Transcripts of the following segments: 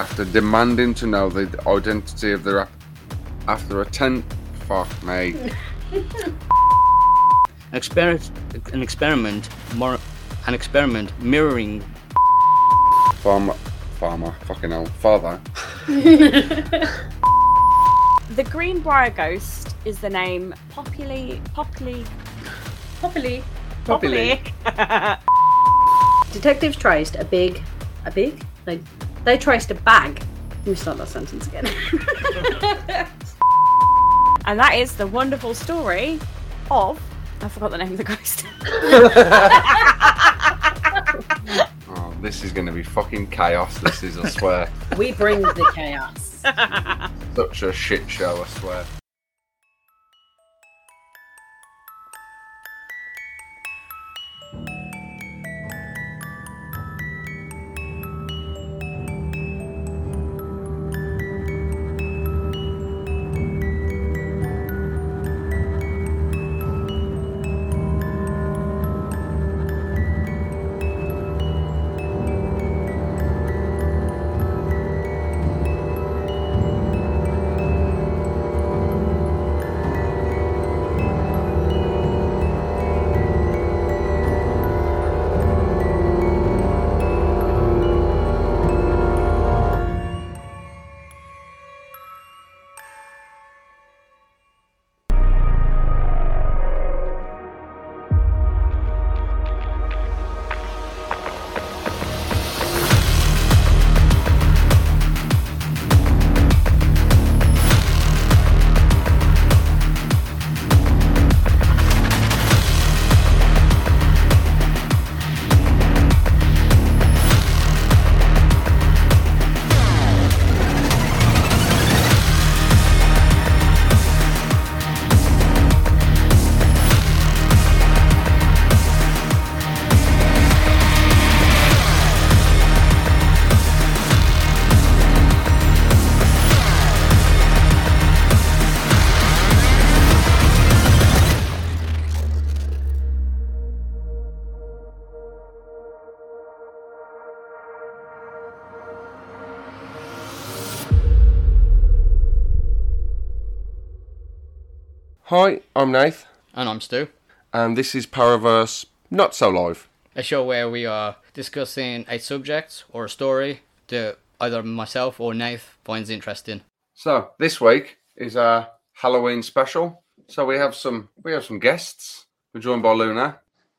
after demanding to know the identity of their after a 10 fuck mate. An experiment mirroring Farmer, fucking hell, father. The Greenbrier ghost is the name Poppy. Detectives traced a big? They traced a bag. Let me start that sentence again. And that is the wonderful story of... I forgot the name of the ghost. Oh, this is going to be fucking chaos. This is, I swear. We bring the chaos. Such a shit show, I swear. Hi, I'm Nath, And I'm Stu. and this is Paraverse Not So Live. A show where we are discussing a subject or a story that either myself or Nath finds interesting. So this week is our Halloween special. So we have some guests. We're joined by Luna.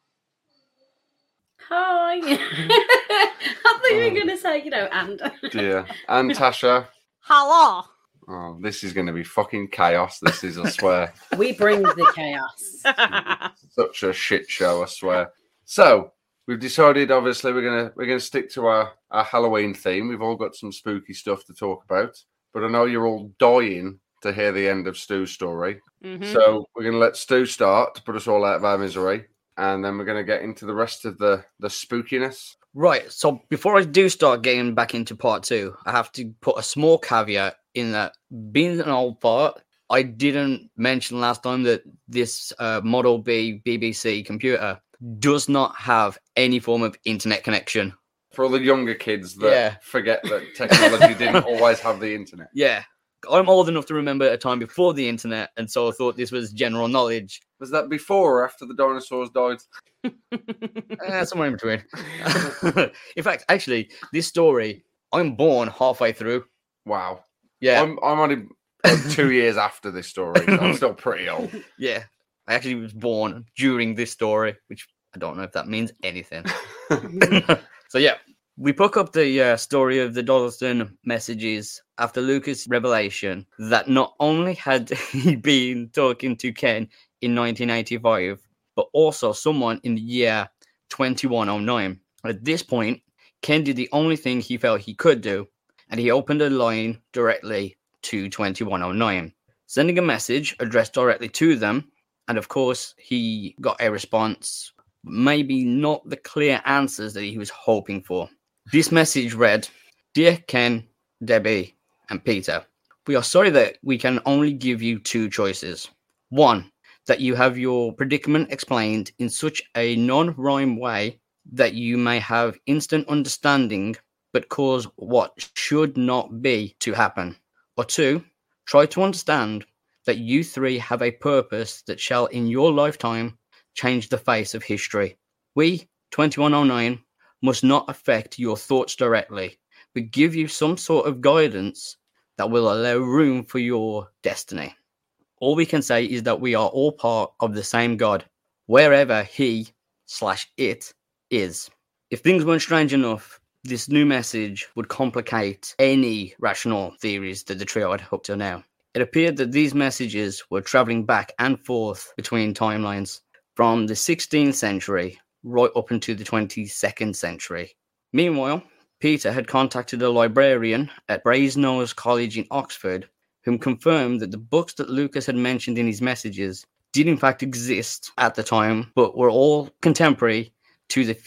Hi. I thought you were going to say, and. Dear. And Tasha. Hello. Oh, this is going to be fucking chaos. This is, I swear. We bring the chaos. Such a shit show, I swear. So we've decided, obviously, we're gonna stick to our Halloween theme. We've all got some spooky stuff to talk about, but I know you're all dying to hear the end of Stu's story. Mm-hmm. So we're gonna let Stu start to put us all out of our misery, and then we're gonna get into the rest of the spookiness. Right, so before I do start getting back into part 2, I have to put a small caveat in that being an old fart, I didn't mention last time that this Model B BBC computer does not have any form of internet connection. For all the younger kids that forget that technology didn't always have the internet. Yeah, I'm old enough to remember a time before the internet, and so I thought this was general knowledge. Was that before or after the dinosaurs died? Somewhere in between. In fact, actually, this story, I'm born halfway through. Wow. Yeah. I'm only 2 years after this story. So I'm still pretty old. Yeah. I actually was born during this story, which I don't know if that means anything. So, yeah. We pick up the story of the Dodleston messages after Lucas' revelation that not only had he been talking to Ken in 1985, but also someone in the year 2109. At this point, Ken did the only thing he felt he could do, and he opened a line directly to 2109, sending a message addressed directly to them, and of course, he got a response, maybe not the clear answers that he was hoping for. This message read, "Dear Ken, Debbie, and Peter, we are sorry that we can only give you 2 choices. 1, that you have your predicament explained in such a non-rhyme way that you may have instant understanding, but cause what should not be to happen. Or 2, try to understand that you 3 have a purpose that shall in your lifetime change the face of history. We, 2109, must not affect your thoughts directly, but give you some sort of guidance that will allow room for your destiny. All we can say is that we are all part of the same God, wherever he/it is. If things weren't strange enough, this new message would complicate any rational theories that the trio had up till now. It appeared that these messages were travelling back and forth between timelines from the 16th century right up into the 22nd century. Meanwhile, Peter had contacted a librarian at Brasenose College in Oxford, whom confirmed that the books that Lucas had mentioned in his messages did in fact exist at the time, but were all contemporary to the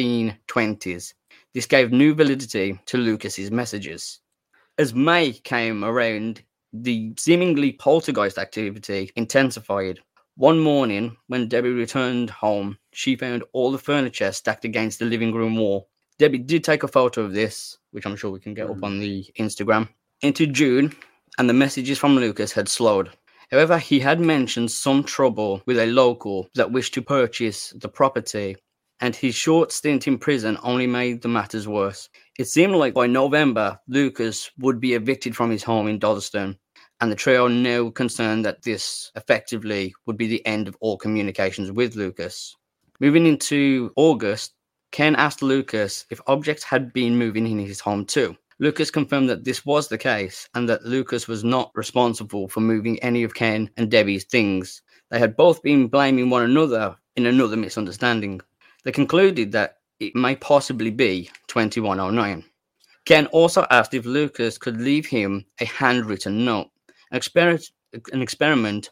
1520s. This gave new validity to Lucas's messages. As May came around, the seemingly poltergeist activity intensified. One morning, when Debbie returned home, she found all the furniture stacked against the living room wall. Debbie did take a photo of this, which I'm sure we can get up on the Instagram, into June, and the messages from Lucas had slowed. However, he had mentioned some trouble with a local that wished to purchase the property, and his short stint in prison only made the matters worse. It seemed like by November, Lucas would be evicted from his home in Dodderstone, and the trio now concerned that this effectively would be the end of all communications with Lucas. Moving into August, Ken asked Lucas if objects had been moving in his home too. Lucas confirmed that this was the case and that Lucas was not responsible for moving any of Ken and Debbie's things. They had both been blaming one another in another misunderstanding. They concluded that it may possibly be 2109. Ken also asked if Lucas could leave him a handwritten note, an experiment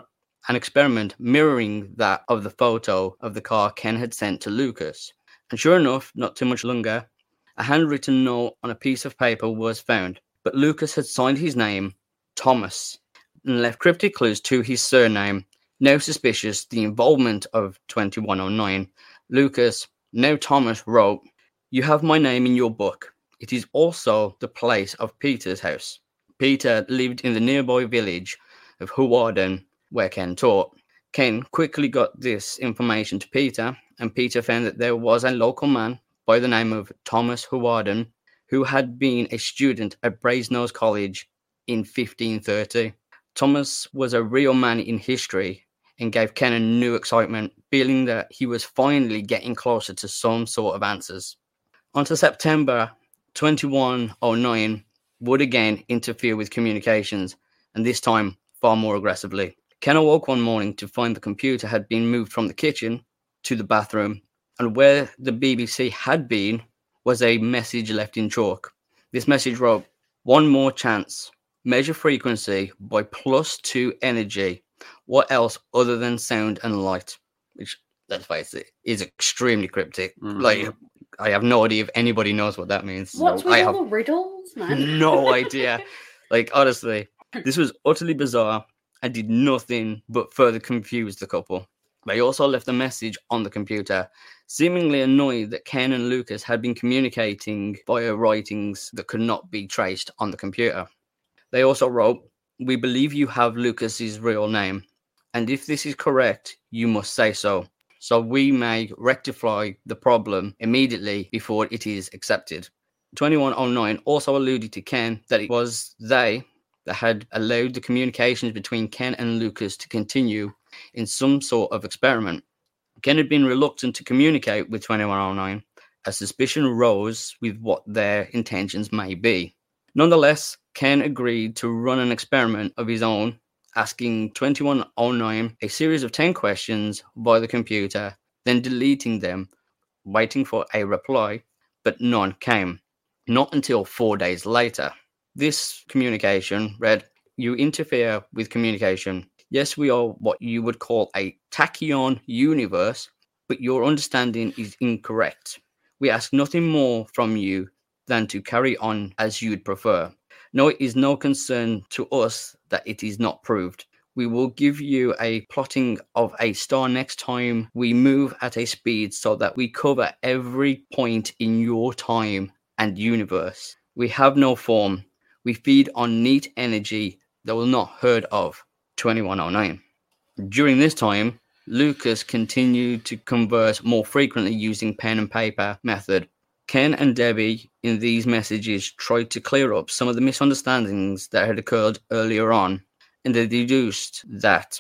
mirroring that of the photo of the car Ken had sent to Lucas. And sure enough, not too much longer, a handwritten note on a piece of paper was found, but Lucas had signed his name, Thomas, and left cryptic clues to his surname. Now suspicious the involvement of 2109, Lucas, now Thomas, wrote, "You have my name in your book. It is also the place of Peter's house." Peter lived in the nearby village of Huwarden, where Ken taught. Ken quickly got this information to Peter, and Peter found that there was a local man by the name of Thomas Huwarden who had been a student at Brasenose College in 1530. Thomas was a real man in history and gave Ken a new excitement, feeling that he was finally getting closer to some sort of answers. Until September 2109 would again interfere with communications, and this time far more aggressively. Ken awoke one morning to find the computer had been moved from the kitchen to the bathroom, and where the BBC had been was a message left in chalk. This message wrote, "One more chance. Measure frequency by +2 energy. What else other than sound and light?" Which, let's face it, is extremely cryptic. Like, I have no idea if anybody knows what that means. What's with I all have the riddles, man? no idea. Like, honestly, this was utterly bizarre and did nothing but further confuse the couple. They also left a message on the computer, seemingly annoyed that Ken and Lucas had been communicating via writings that could not be traced on the computer. They also wrote, "We believe you have Lucas's real name, and if this is correct, you must say so we may rectify the problem immediately before it is accepted." 2109 also alluded to Ken that it was they that had allowed the communications between Ken and Lucas to continue in some sort of experiment. Ken had been reluctant to communicate with 2109 as suspicion rose with what their intentions may be. Nonetheless, Ken agreed to run an experiment of his own, asking 2109 a series of 10 questions via the computer, then deleting them, waiting for a reply, but none came. Not until 4 days later. This communication read, "You interfere with communication. Yes, we are what you would call a tachyon universe, but your understanding is incorrect. We ask nothing more from you than to carry on as you'd prefer. No, it is no concern to us that it is not proved. We will give you a plotting of a star next time we move at a speed so that we cover every point in your time and universe. We have no form. We feed on neat energy that will not heard of. 2109. During this time, Lucas continued to converse more frequently using pen and paper method. Ken and Debbie in these messages tried to clear up some of the misunderstandings that had occurred earlier on, and they deduced that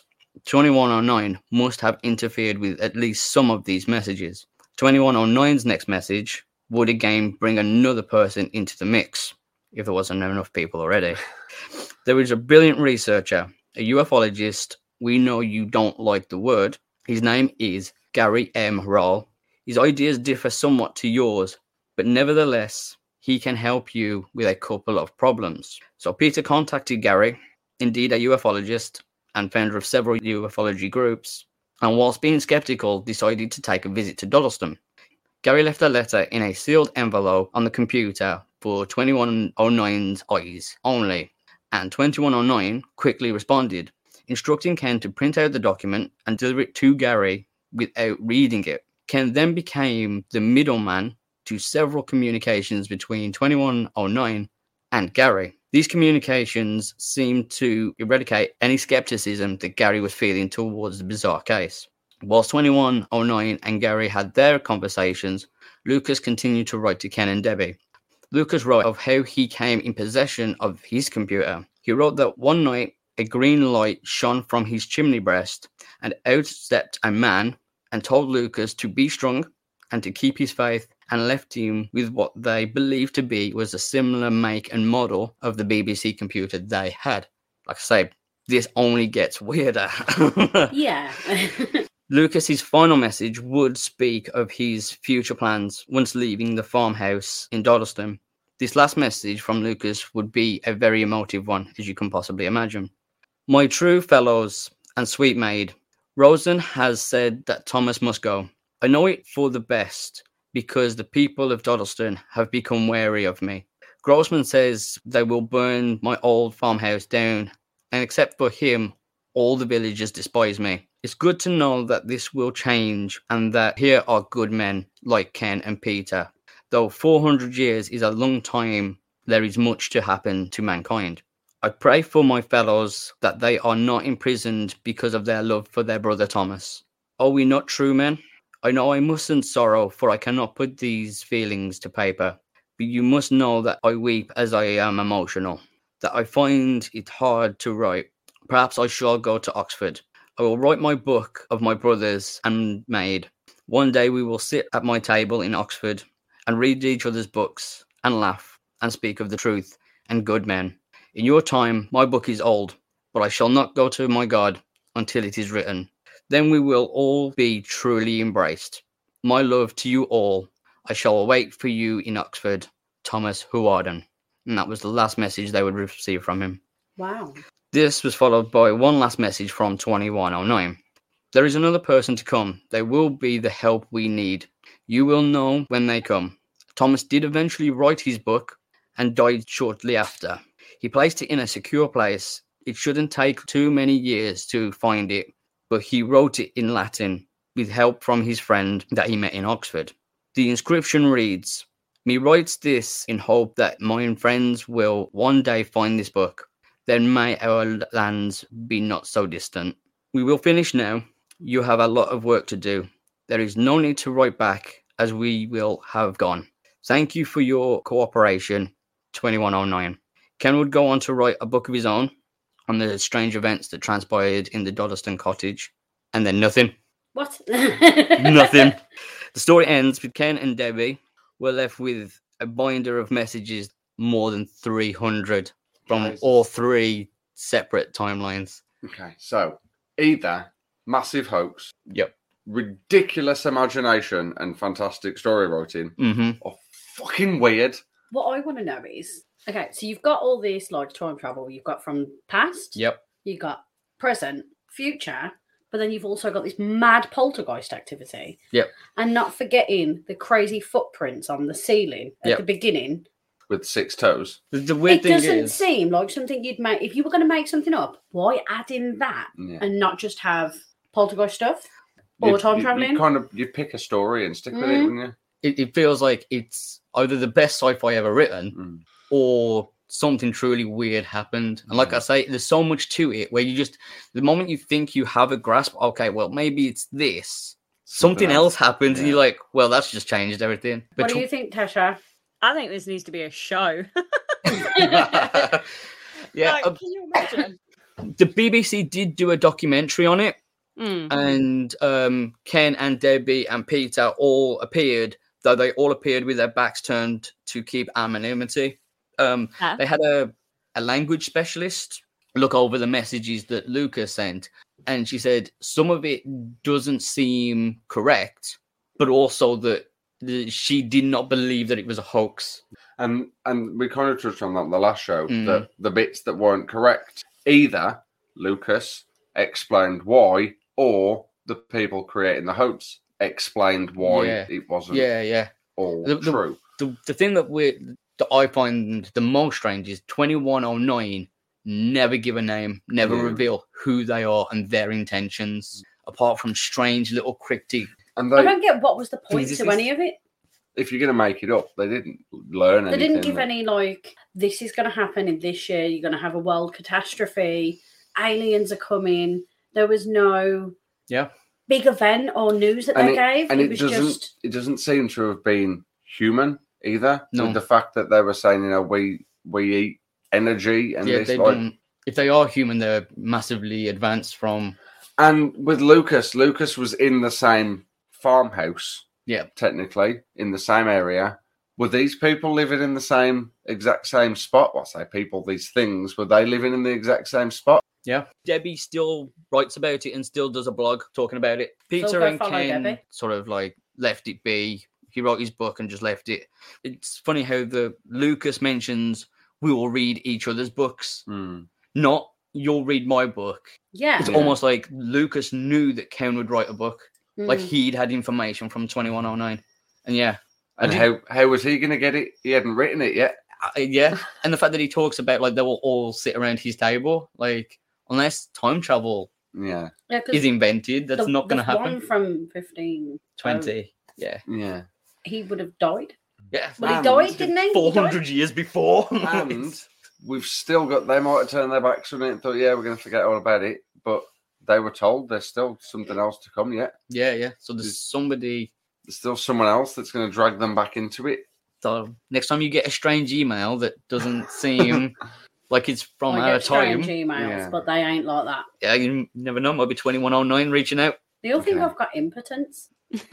2109 must have interfered with at least some of these messages. 2109's next message would again bring another person into the mix, if there wasn't enough people already. There was a brilliant researcher, a ufologist. We know you don't like the word. His name is Gary M. Roll. His ideas differ somewhat to yours, but nevertheless, he can help you with a couple of problems. So Peter contacted Gary, indeed a ufologist and founder of several ufology groups, and whilst being skeptical, decided to take a visit to Dodleston. Gary left a letter in a sealed envelope on the computer for 2109's eyes only, and 2109 quickly responded, instructing Ken to print out the document and deliver it to Gary without reading it. Ken then became the middleman to several communications between 2109 and Gary. These communications seemed to eradicate any skepticism that Gary was feeling towards the bizarre case. Whilst 2109 and Gary had their conversations, Lucas continued to write to Ken and Debbie. Lucas wrote of how he came in possession of his computer. He wrote that one night a green light shone from his chimney breast, and out stepped a man and told Lucas to be strong and to keep his faith, and left him with what they believed to be was a similar make and model of the BBC computer they had. Like I say, this only gets weirder. Yeah. Lucas's final message would speak of his future plans once leaving the farmhouse in Dodleston. This last message from Lucas would be a very emotive one, as you can possibly imagine. My true fellows and sweet maid, Rosen has said that Thomas must go. I know it for the best, because the people of Dodleston have become wary of me. Grossman says they will burn my old farmhouse down, and except for him, all the villagers despise me. It's good to know that this will change, and that here are good men like Ken and Peter. Though 400 years is a long time, there is much to happen to mankind. I pray for my fellows that they are not imprisoned because of their love for their brother Thomas. Are we not true men? I know I mustn't sorrow, for I cannot put these feelings to paper. But you must know that I weep as I am emotional, that I find it hard to write. Perhaps I shall go to Oxford. I will write my book of my brothers and maid. One day we will sit at my table in Oxford and read each other's books and laugh and speak of the truth and good men. In your time, my book is old, but I shall not go to my God until it is written. Then we will all be truly embraced. My love to you all. I shall await for you in Oxford, Thomas Huarden. And that was the last message they would receive from him. Wow. This was followed by one last message from 2109. There is another person to come. They will be the help we need. You will know when they come. Thomas did eventually write his book and died shortly after. He placed it in a secure place. It shouldn't take too many years to find it, but he wrote it in Latin with help from his friend that he met in Oxford. The inscription reads, "Me writes this in hope that mine friends will one day find this book. Then may our lands be not so distant." We will finish now. You have a lot of work to do. There is no need to write back, as we will have gone. Thank you for your cooperation, 2109. Ken would go on to write a book of his own on the strange events that transpired in the Dodleston cottage, and then nothing. What? Nothing. The story ends with Ken and Debbie were left with a binder of messages, more than 300 from Nice. all three separate timelines. Okay, so either massive hoax, Yep. ridiculous imagination, and fantastic story writing, Mm-hmm. or fucking weird. What I want to know is, okay, so you've got all this like time travel. You've got from past. Yep. You've got present, future, but then you've also got this mad poltergeist activity. Yep. And not forgetting the crazy footprints on the ceiling at Yep. the beginning. With 6 toes. The weird It thing doesn't is, seem like something you'd make if you were going to make something up. Why add in that Yeah. and not just have poltergeist stuff or time traveling? You pick a story and stick with it, Mm. wouldn't it feels like it's either the best sci-fi ever written or something truly weird happened. And like I say, there's so much to it where you just, the moment you think you have a grasp, okay, well, maybe it's this. Something else happens, and you're like, well, that's just changed everything. But What do you think, Tasha? I think this needs to be a show. yeah, Like, can you imagine? the BBC did do a documentary on it, and Ken and Debbie and Peter all appeared, though they all appeared with their backs turned to keep anonymity. They had a language specialist look over the messages that Lucas sent, and she said some of it doesn't seem correct, but also that she did not believe that it was a hoax. And we kind of touched on that in the last show, that the bits that weren't correct, either Lucas explained why, or the people creating the hoax explained why it wasn't all true. The thing that I find the most strange is 2109 never give a name, never reveal who they are and their intentions, apart from strange little cryptic. And I don't get what was the point to any of it. If you're going to make it up, they didn't learn anything. They didn't give any, like, this is going to happen in this year, you're going to have a world catastrophe, aliens are coming. There was no big event or news that they gave. And it doesn't seem to have been human either. No. With the fact that they were saying, you know, we eat energy and this. If they are human, they're massively advanced from. And with Lucas was in the same farmhouse. Yeah, technically in the same area. Were these people living in the exact same spot? Well, I say people, these things, were they living in the exact same spot? Yeah. Debbie still writes about it and still does a blog talking about it. Peter and Ken Debbie sort of like left it be. He wrote his book and just left it. It's funny how the Lucas mentions we will read each other's books, not you'll read my book. Yeah. It's almost like Lucas knew that Ken would write a book. Like he'd had information from 2109. And And how was he going to get it? He hadn't written it yet. And the fact that he talks about like they will all sit around his table, like unless time travel is invented, that's not going to happen. One from 1520. Yeah. He would have died. Yeah. Well, he died, didn't he? 400 years before. And we've still got, they might have turned their backs on it and thought, we're going to forget all about it. But they were told there's still something else to come yet. Yeah. So there's still someone else that's going to drag them back into it. So next time you get a strange email that doesn't seem like it's from our time. Strange emails, but they ain't like that. Yeah, you never know. Might be 2109 reaching out. Do you think I've got impotence?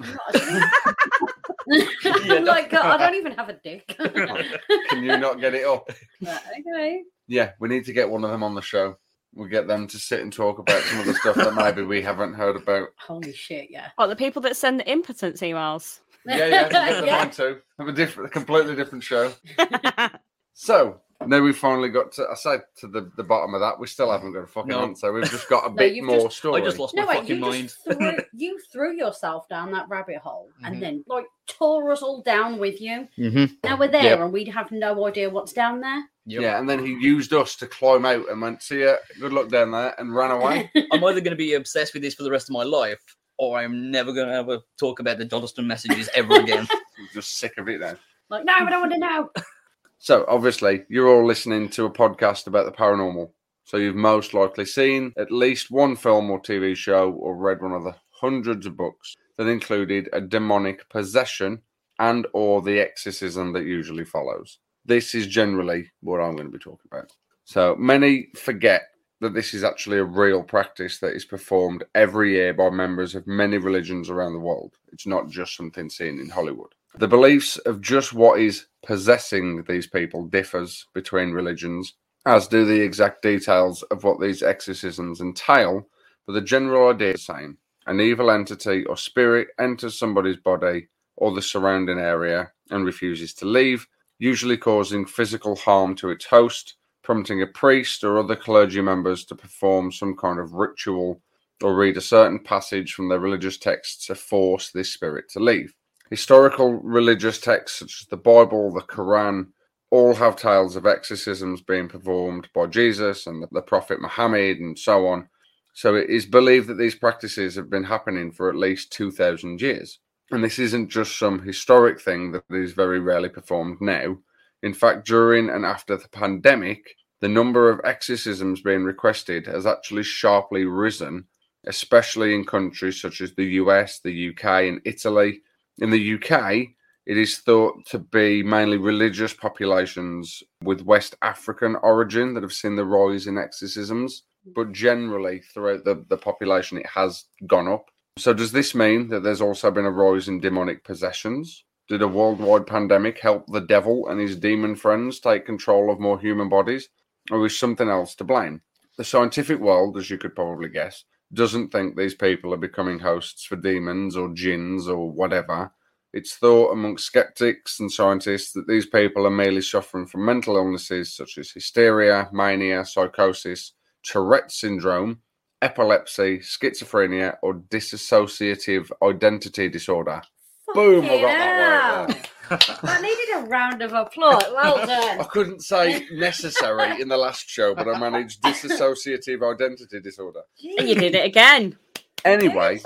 Like, I don't even have a dick. Can you not get it up? Okay. Yeah, we need to get one of them on the show. We'll get them to sit and talk about some of the stuff that maybe we haven't heard about. Holy shit, yeah. What, the people that send the impotence emails? Yeah, we'll get them on too. Have a completely different show. So, now we've finally got to, I said to the bottom of that, we still haven't got a fucking answer. We've just got a bit more story. I just lost my fucking mind. You threw yourself down that rabbit hole and then, like, tore us all down with you. Now we're there and we have no idea what's down there. Yeah, and then he used us to climb out and went, see ya, good luck down there, and ran away. I'm either going to be obsessed with this for the rest of my life, or I'm never going to ever talk about the Dodleston messages ever again. I'm just sick of it now. Like, no, I don't want to know. So, obviously, you're all listening to a podcast about the paranormal. So you've most likely seen at least one film or TV show or read one of the hundreds of books that included a demonic possession and or the exorcism that usually follows. This is generally what I'm going to be talking about. So many forget that this is actually a real practice that is performed every year by members of many religions around the world. It's not just something seen in Hollywood. The beliefs of just what is possessing these people differs between religions, as do the exact details of what these exorcisms entail, but the general idea is the same. An evil entity or spirit enters somebody's body or the surrounding area and refuses to leave, usually causing physical harm to its host, prompting a priest or other clergy members to perform some kind of ritual or read a certain passage from their religious texts to force this spirit to leave. Historical religious texts such as the Bible, the Quran, all have tales of exorcisms being performed by Jesus and the Prophet Muhammad and so on. So it is believed that these practices have been happening for at least 2,000 years. And this isn't just some historic thing that is very rarely performed now. In fact, during and after the pandemic, the number of exorcisms being requested has actually sharply risen, especially in countries such as the US, the UK, and Italy. In the UK, it is thought to be mainly religious populations with West African origin that have seen the rise in exorcisms, but generally throughout the population it has gone up. So does this mean that there's also been a rise in demonic possessions? Did a worldwide pandemic help the devil and his demon friends take control of more human bodies? Or is something else to blame? The scientific world, as you could probably guess, doesn't think these people are becoming hosts for demons or jinns or whatever. It's thought amongst skeptics and scientists that these people are merely suffering from mental illnesses such as hysteria, mania, psychosis, Tourette's syndrome, epilepsy, schizophrenia, or dissociative identity disorder. Boom! I got that right there. I needed a round of applause. Well done. I couldn't say necessary in the last show, but I managed dissociative identity disorder. And you did it again. Anyway,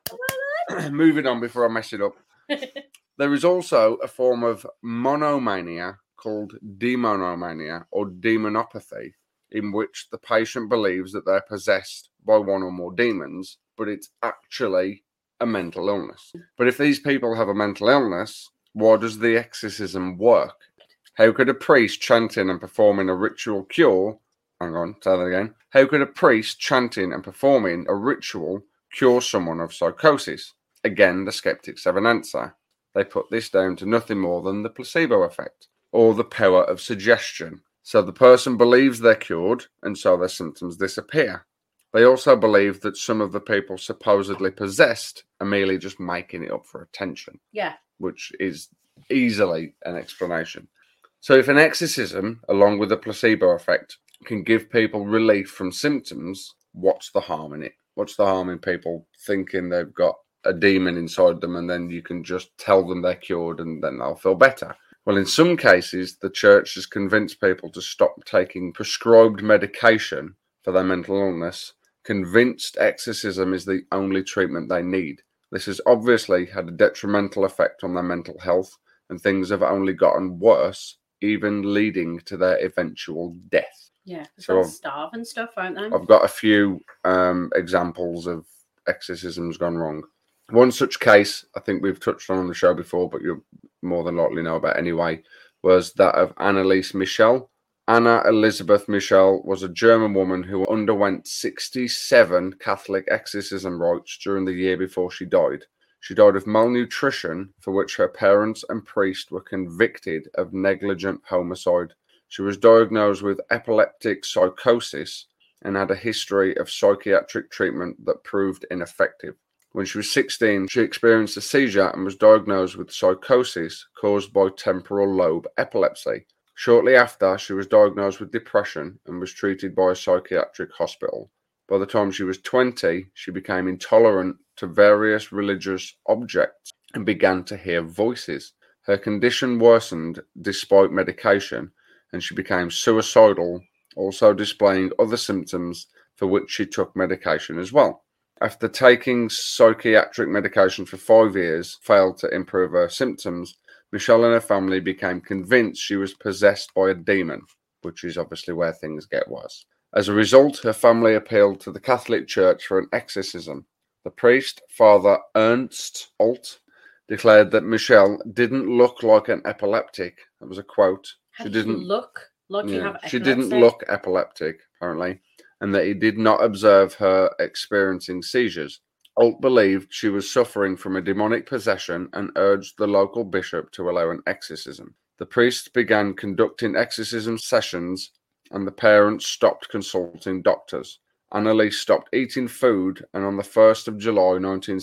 moving on before I mess it up. There is also a form of monomania called demonomania or demonopathy, in which the patient believes that they're possessed by one or more demons, but it's actually a mental illness. But if these people have a mental illness, why does the exorcism work? How could a priest chanting and performing a ritual cure... Hang on, say that again. How could a priest chanting and performing a ritual cure someone of psychosis? Again, the skeptics have an answer. They put this down to nothing more than the placebo effect, or the power of suggestion. So the person believes they're cured, and so their symptoms disappear. They also believe that some of the people supposedly possessed are merely just making it up for attention. Yeah. Which is easily an explanation. So if an exorcism, along with the placebo effect, can give people relief from symptoms, what's the harm in it? What's the harm in people thinking they've got a demon inside them and then you can just tell them they're cured and then they'll feel better? Well, in some cases, the church has convinced people to stop taking prescribed medication for their mental illness, convinced exorcism is the only treatment they need. This has obviously had a detrimental effect on their mental health, and things have only gotten worse, even leading to their eventual death. Yeah, so they'll starve and stuff, won't they? I've got a few examples of exorcisms gone wrong. One such case, I think we've touched on the show before, but you'll more than likely know about anyway, was that of Anneliese Michel. Anna Elizabeth Michel was a German woman who underwent 67 Catholic exorcism rites during the year before she died. She died of malnutrition, for which her parents and priest were convicted of negligent homicide. She was diagnosed with epileptic psychosis and had a history of psychiatric treatment that proved ineffective. When she was 16, she experienced a seizure and was diagnosed with psychosis caused by temporal lobe epilepsy. Shortly after, she was diagnosed with depression and was treated by a psychiatric hospital. By the time she was 20, she became intolerant to various religious objects and began to hear voices. Her condition worsened despite medication, and she became suicidal, also displaying other symptoms for which she took medication as well. After taking psychiatric medication for 5 years, failed to improve her symptoms, Michelle and her family became convinced she was possessed by a demon, which is obviously where things get worse. As a result, her family appealed to the Catholic Church for an exorcism. The priest, Father Ernst Alt, declared that Michelle didn't look like an epileptic. That was a quote. She didn't look like you have epilepsy. She didn't look epileptic, apparently, and that he did not observe her experiencing seizures. Alt believed she was suffering from a demonic possession and urged the local bishop to allow an exorcism. The priest began conducting exorcism sessions, and the parents stopped consulting doctors. Anneliese stopped eating food, and on the 1st of July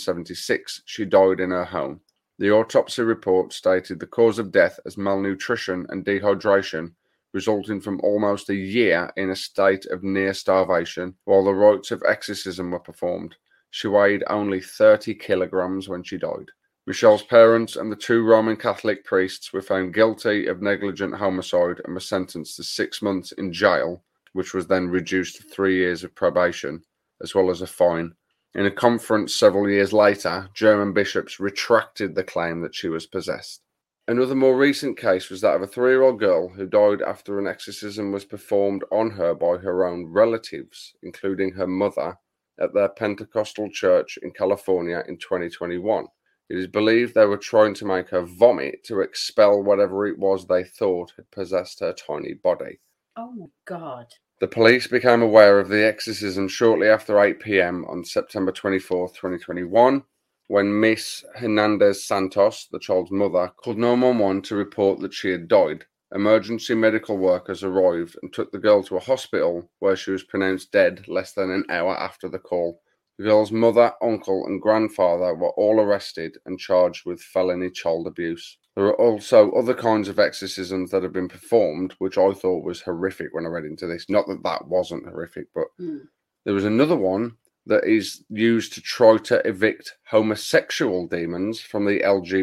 1976, she died in her home. The autopsy report stated the cause of death as malnutrition and dehydration, resulting from almost a year in a state of near starvation while the rites of exorcism were performed. She weighed only 30 kilograms when she died. Michelle's parents and the 2 Roman Catholic priests were found guilty of negligent homicide and were sentenced to 6 months in jail, which was then reduced to 3 years of probation, as well as a fine. In a conference several years later, German bishops retracted the claim that she was possessed. Another more recent case was that of a 3-year-old girl who died after an exorcism was performed on her by her own relatives, including her mother, at their Pentecostal church in California in 2021. It is believed they were trying to make her vomit to expel whatever it was they thought had possessed her tiny body. Oh my God. The police became aware of the exorcism shortly after 8 p.m. on September 24, 2021, when Miss Hernandez Santos, the child's mother, called 911 to report that she had died. Emergency medical workers arrived and took the girl to a hospital where she was pronounced dead less than an hour after the call. The girl's mother, uncle, and grandfather were all arrested and charged with felony child abuse. There are also other kinds of exorcisms that have been performed, which I thought was horrific when I read into this. Not that that wasn't horrific, but there was another one that is used to try to evict homosexual demons from the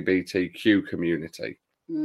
LGBTQ community,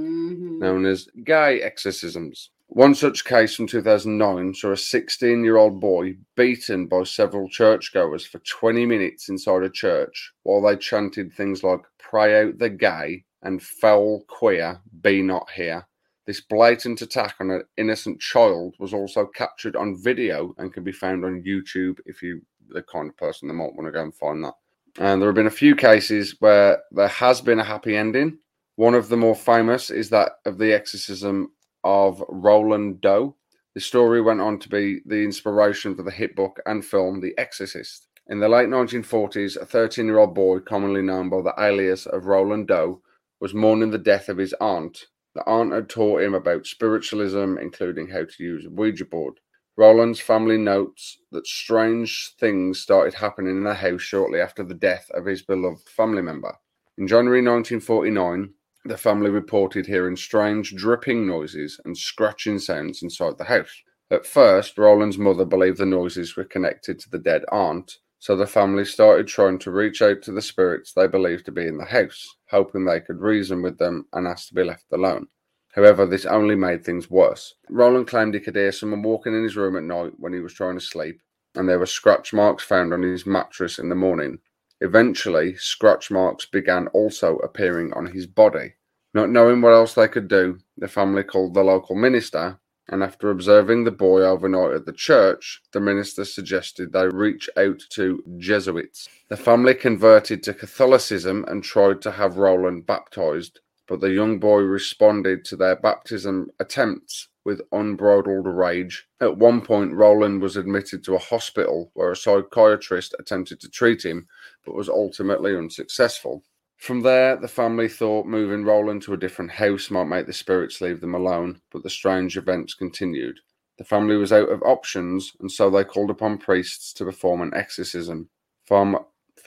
known as gay exorcisms. One such case from 2009 saw a 16-year-old boy beaten by several churchgoers for 20 minutes inside a church while they chanted things like "Pray out the gay" and "Foul queer, be not here." This blatant attack on an innocent child was also captured on video and can be found on YouTube if you're the kind of person that might want to go and find that. And there have been a few cases where there has been a happy ending. One of the more famous is that of the exorcism of Roland Doe. The story went on to be the inspiration for the hit book and film The Exorcist. In the late 1940s, a 13-year-old boy, commonly known by the alias of Roland Doe, was mourning the death of his aunt. The aunt had taught him about spiritualism, including how to use a Ouija board. Roland's family notes that strange things started happening in the house shortly after the death of his beloved family member. In January 1949, the family reported hearing strange dripping noises and scratching sounds inside the house. At first, Roland's mother believed the noises were connected to the dead aunt, so the family started trying to reach out to the spirits they believed to be in the house, hoping they could reason with them and ask to be left alone. However, this only made things worse. Roland claimed he could hear someone walking in his room at night when he was trying to sleep, and there were scratch marks found on his mattress in the morning. Eventually, scratch marks began also appearing on his body. Not knowing what else they could do, the family called the local minister, and after observing the boy overnight at the church, the minister suggested they reach out to Jesuits. The family converted to Catholicism and tried to have Roland baptized, but the young boy responded to their baptism attempts with unbridled rage. At one point, Roland was admitted to a hospital where a psychiatrist attempted to treat him, but was ultimately unsuccessful. From there, the family thought moving Roland to a different house might make the spirits leave them alone, but the strange events continued. The family was out of options, and so they called upon priests to perform an exorcism. Father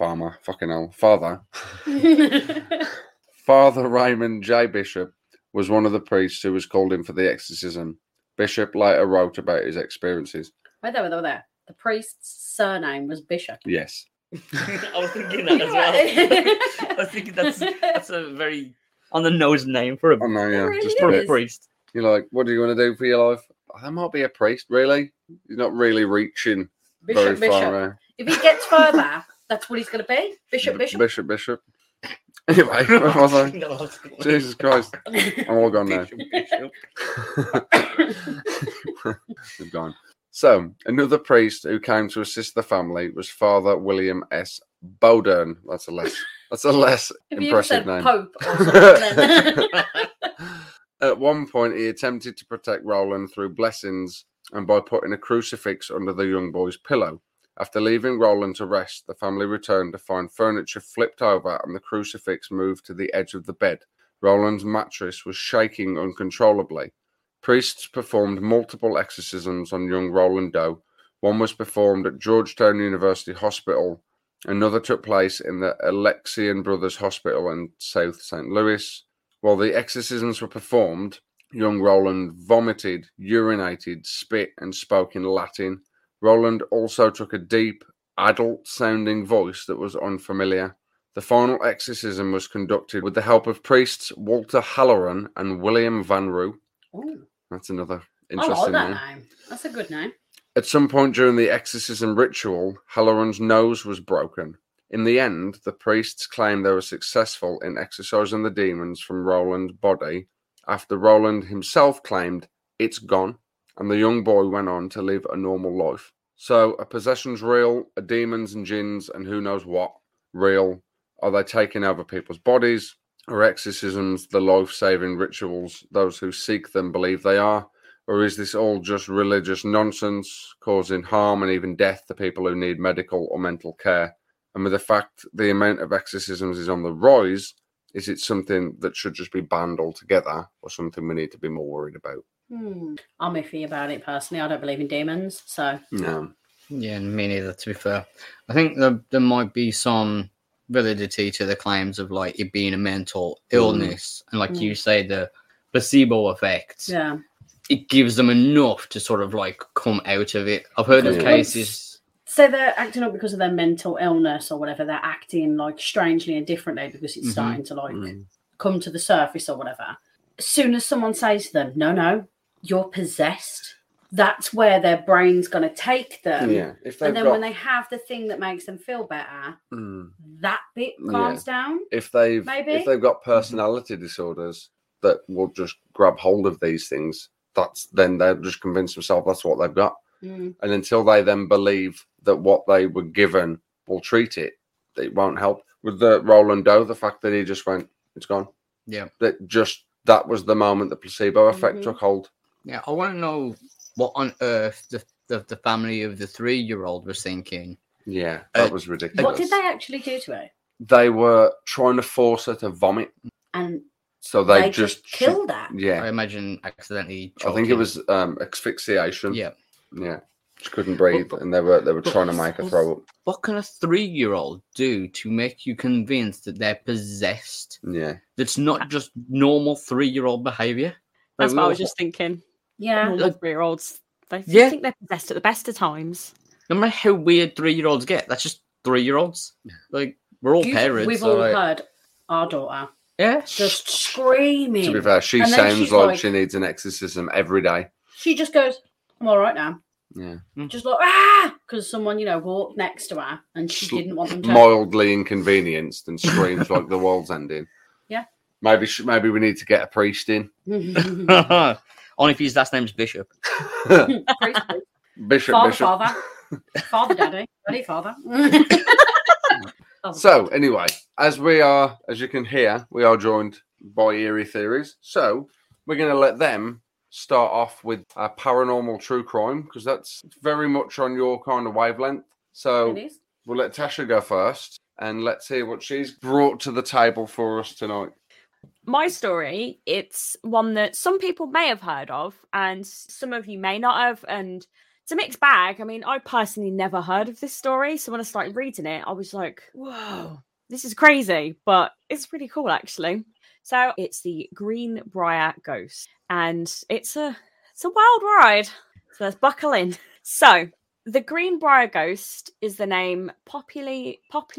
Raymond J. Bishop was one of the priests who was called in for the exorcism. Bishop later wrote about his experiences. Wait there. The priest's surname was Bishop. Yes. I was thinking that as well. I was thinking that's a very on the nose name for a, really just for a priest. You're like, what do you want to do for your life? I might be a priest, really. He's not really reaching very far. If he gets further, that's what he's going to be. Bishop. Bishop. Anyway, where was I? Jesus Christ. I'm all gone now. They've gone. So, another priest who came to assist the family was Father William S. Bowdern. That's a less impressive name. Pope or something. At one point, he attempted to protect Roland through blessings and by putting a crucifix under the young boy's pillow. After leaving Roland to rest, the family returned to find furniture flipped over and the crucifix moved to the edge of the bed. Roland's mattress was shaking uncontrollably. Priests performed multiple exorcisms on young Roland Doe. One was performed at Georgetown University Hospital. Another took place in the Alexian Brothers Hospital in South St. Louis. While the exorcisms were performed, young Roland vomited, urinated, spit, and spoke in Latin. Roland also took a deep, adult-sounding voice that was unfamiliar. The final exorcism was conducted with the help of priests Walter Halloran and William Van Roo. Ooh. That's another interesting name. That's a good name. At some point during the exorcism ritual, Halloran's nose was broken. In the end, the priests claimed they were successful in exorcising the demons from Roland's body, after Roland himself claimed, "It's gone," and the young boy went on to live a normal life. So, are possessions real? Are demons and jinns and who knows what real? Are they taking over people's bodies? Are exorcisms the life-saving rituals those who seek them believe they are? Or is this all just religious nonsense, causing harm and even death to people who need medical or mental care? And with the fact the amount of exorcisms is on the rise, is it something that should just be banned altogether, or something we need to be more worried about? I'm iffy about it personally. I don't believe in demons, so... No. Yeah, me neither, to be fair. I think there might be some validity to the claims of, like, it being a mental illness. And like you say, the placebo effect. Yeah. It gives them enough to sort of, like, come out of it. I've heard of cases... So they're acting up because of their mental illness or whatever. They're acting like strangely and differently because it's starting to like come to the surface or whatever. As soon as someone says to them, no, you're possessed, that's where their brain's going to take them. Yeah. And then when they have the thing that makes them feel better, that bit calms down. If they've got personality disorders that will just grab hold of these things, then they'll just convince themselves that's what they've got. And until they then believe that what they were given will treat it, it won't help. With the Roland Doe, the fact that he just went, it's gone. Yeah. That was the moment the placebo effect took hold. Yeah, I want to know what on earth the family of the 3-year-old was thinking. Yeah, that was ridiculous. What did they actually do to her? They were trying to force her to vomit. And so they just killed her? Yeah. I imagine accidentally choking. I think it was asphyxiation. Yeah. Yeah. She couldn't breathe, and they were trying to make her throw up. What can a 3-year-old do to make you convinced that they're possessed? Yeah. That's not just normal 3-year-old behaviour. That's what I was just thinking. Yeah. Normal 3-year-olds. They think they're possessed at the best of times. No matter how weird 3-year-olds get, that's just 3-year-olds. Like, we're all parents. We've all heard our daughter. Yeah. Just screaming. To be fair, she sounds like she needs an exorcism every day. She just goes, I'm all right now. Yeah. Just like, because someone, walked next to her and she didn't want them to. Mildly inconvenienced and screams like the world's ending. Yeah. Maybe we need to get a priest in. Only if his last name's Bishop. Bishop. Father, Daddy. Daddy, Father. So, anyway, as you can hear, we are joined by Eerie Theories. So, we're going to let them start off with a paranormal true crime, because that's very much on your kind of wavelength. So we'll let Tasha go first, and let's hear what she's brought to the table for us tonight. My story, it's one that some people may have heard of, and some of you may not have, and it's a mixed bag. I mean, I personally never heard of this story, so when I started reading it, I was like, whoa, this is crazy, but it's pretty cool, actually. So it's the Greenbrier Ghost, and it's a wild ride. So let's buckle in. So the Greenbrier Ghost is the name popularly.